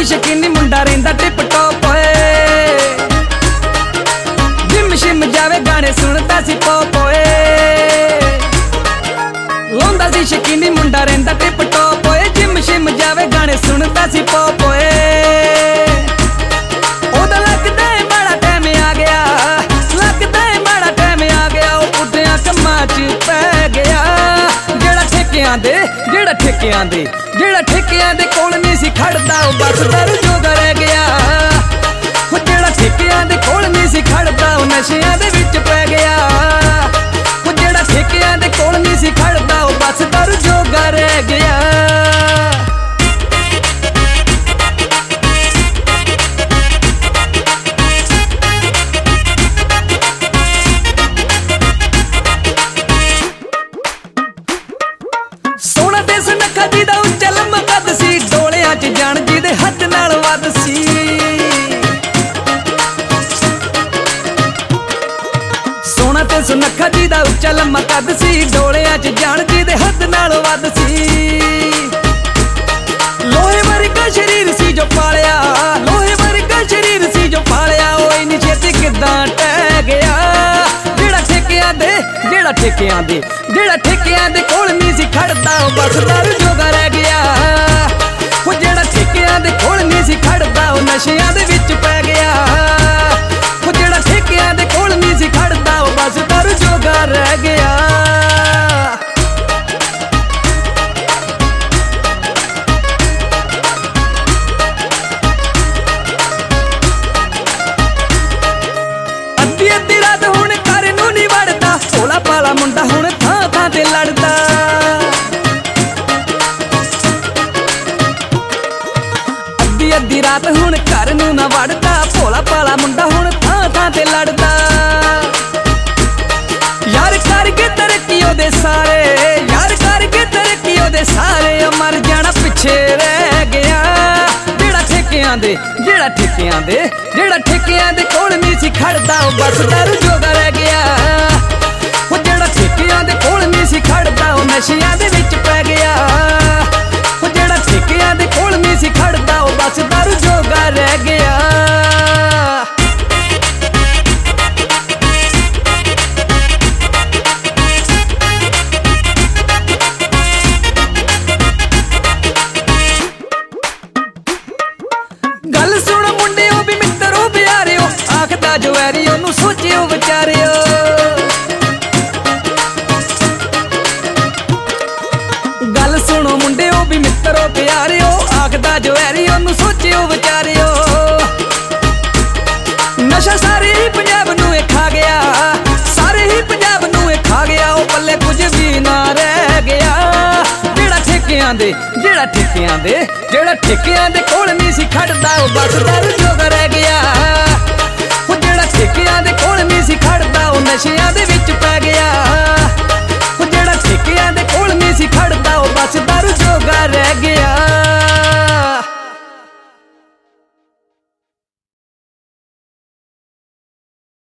शकीनी मुंडा रहिंदा tip top ओए। जिम शिम जावे गाने सुनदा सी पॉप ओए। लाउंदा सी शकीनी मुंडा रहिंदा टिप टॉप ओए। जिम शिम जावे गाने सुनदा सी पॉप ओए। ओदा लगदा है बड़ा टाइम आ गया, लगदा है बड़ा टाइम आ गया। ओ पुट्ठियां कम्मां च पै गया। जेड़ा ठेकियां दे कोल नहीं सी खड़दा ओ बस दारू जोगा रह गया। ओ जेड़ा ठेकियां दे कोल नहीं सी खड़दा ओ नशियां दे विच पै गया। ओ जेड़ा ठेकियां दे कोल नहीं सी खड़दा ओ बस दारू जोगा रह गया। सोना ते सुनखा जी दा उच्चा लम्मा कद सी, डोलियां च जान जी दे हद नाल वध सी। सोना ते सुनखा जी दा उच्चा लम्मा कद सी, डोलियां च जान जी दे हद नाल वध सी। लोहे वर्गा शरीर सी जो पालिया, लोहे वर्गा शरीर सी जो पालिया। ओ इन्नी छेती किदां टह गया। जेड़ा ठेकियां दे कोल नहीं सी खड़दा ओ बस दारू जोगा रह गया। ओ जेड़ा ठेकियां दे कोल नहीं सी खड़दा ओ नशियां दे विच पै गया। ओ जेड़ा ठेकियां दे कोल नहीं सी खड़दा ओ बस दारू जोगा रह गया। अद्धी अद्धी रात हुण घर नूं नहीं वड़दा, भोला भाला मुंडा हुण थां थां ते लड़दा। अद्धी अद्धी रात हुण घर नूं ना वड़दा, भोला भाला मुंडा हुण थां थां ते लड़दा। यार करके तरक्की ओदे सारे, यार करके तरक्की ओदे सारे। मर जाना पिछे रह गया। जेड़ा ठेकियां दे कोल नहीं सी खड़दा ओ बस दारू जोगा रह गया। ओ जेड़ा ठेकियां दे कोल नहीं सी खड़दा ओ नशियां दे विच पै गया। ओ जेड़ा ठेकियां दे कोल नहीं सी खड़दा ओ बस दारू जोगा रह गया। गल सुन मुंडियो भी मित्रो प्यारियो, आखदा जो वैरी ओनू सोचियो विचारियो। गल सुनो मुंडियो भी मित्रो प्यारियो, आखदा जो वैरी ओनू सोचियो विचारियो। नशा सारे ही पंजाब नू खा गया, सारे ही पंजाब नू खा गया। ओ पल्ले कुछ भी ना रह गया। जेड़ा ठेकियां दे कोल नहीं सी खड़दा ओ बस दारू जोगा रह गया। ओ जेड़ा ठेकियां दे कोल नहीं सी